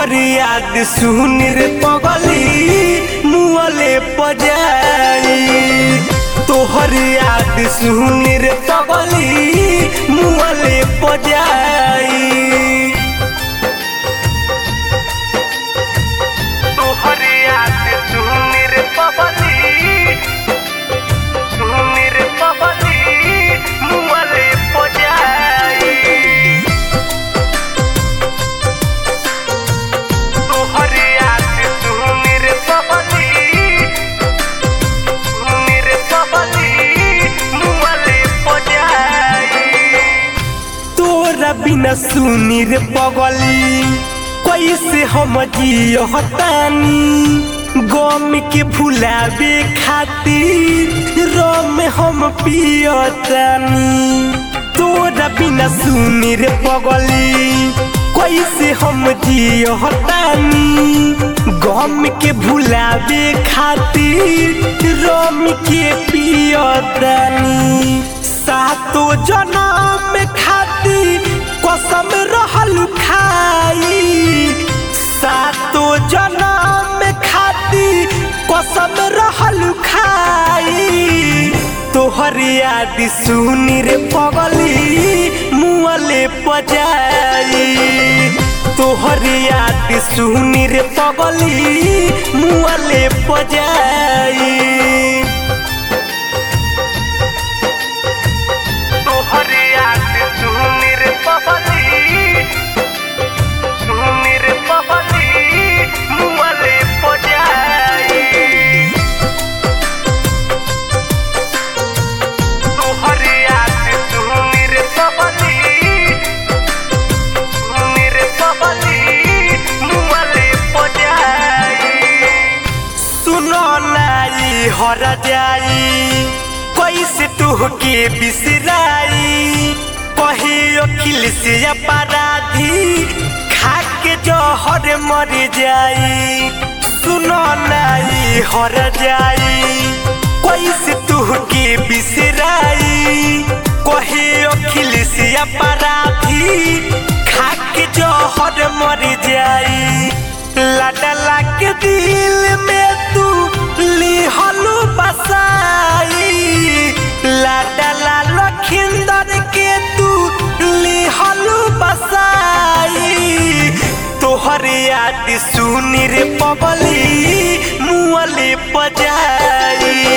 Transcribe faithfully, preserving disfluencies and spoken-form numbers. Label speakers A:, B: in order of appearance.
A: तोहर याद सुन रे पगली मुअले पजाई। तोहर याद सुन रे पगली मुअले पजाई। तोहर याद सुन रे पगली सुन रे पगली मुअले पजाई। बिना सुनी रे पगली कैसे हम जियतानी। गम के भुलावे खातिर रम हम पियतानी। तोरा बिना सुनी रे पगली कैसे हम जियतानी। गम के भुलावे खातिर रम के पियतानी। सातो जन्म खातिर कसम रहल खाई। सातो जन्म खातिर कसम रहल खाई। तोहर याद सुन रे पगली मुअले पजाई। तोहर याद सुन रे पगली मुअले पजाई। तोहर याद सुन रे पगली सुन रे पगली मुअले पजाई। तोहर याद सुन रे पगली सुन रे पगली मुअले पजाई। सुनो नाई हर जाई कैसे तुहके बिसराई। कहे अखिल से अपराधी खाके जहर मर जाई। सुनो नाई हर जाई कैसे तुहके बिसराई। कहे अखिल से अपराधी खाके जहर मर जाई। लाडला के दिल में तू लिहलू बसाई। लाडला लखिंदर के तू लिहलू बसाई। तोहर याद सुन रे पगली मुअले पजाई।